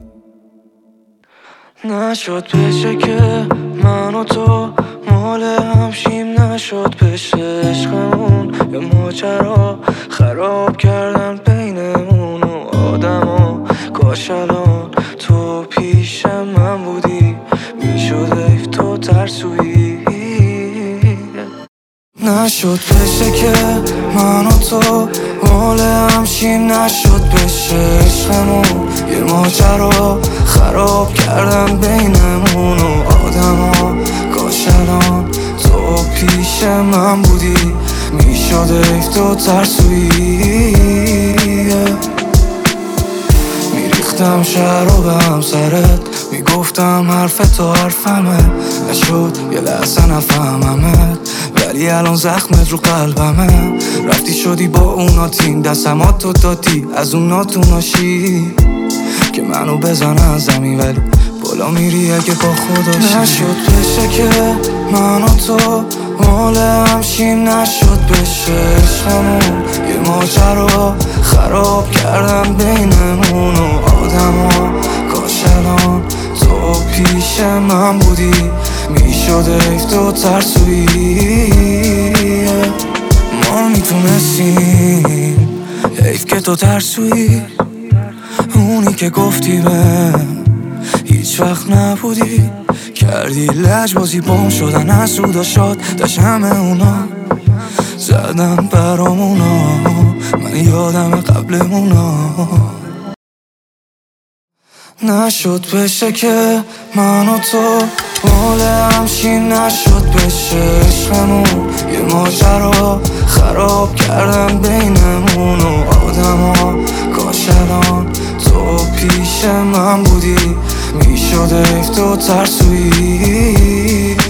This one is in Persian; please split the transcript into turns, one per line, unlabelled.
نشد بشه که من و تو مال همشیم، نشد بشه عشقمون یه ماجرا خراب کردن بینمون و آدما. کاش الان تو پیش من بودی، میشد حیف تو ترسویی. نشد بشه که من و تو مال همشیم، نشد بشه عشقمون یه ماجرا خراب کردن بینمون و آدما. کاش الان تو پیش من بودی، میشد حیف تو ترسویی. میریختم شهر رو به همسرت، میگفتم حرف تو حرفمه، نشد یه لحظه نفهممت، ولی الان زخمت رو قلبمه. رفتی شدی با اونا تیم، دستمات تو دادی از اونا تو ناشی که منو بزنه از زمین، ولی بالا میری اگه با خداشی. نشد بشه که من و تو مال همشیم، نشد بشه عشقمون یه ماجرا خراب کردن بینمون و آدما. کاش الان تو پیش من بودی، میشد حیف تو ترسویی. ما میتونستیم، حیف که تو ترسویی. اونی که گفتی من هیچ وقت نبودی، کردی لجبازی بام شدن از سودا شاد داشت همه اونا زدن برامونا، من یادم قبلمونا. نشد بشه که من و تو مال همشیم، نشد بشه عشقمون یه ماجرا خراب کردن بینمون و آدما. کاش الان تو پیش من بودی، میشد حیف تو ترسویی.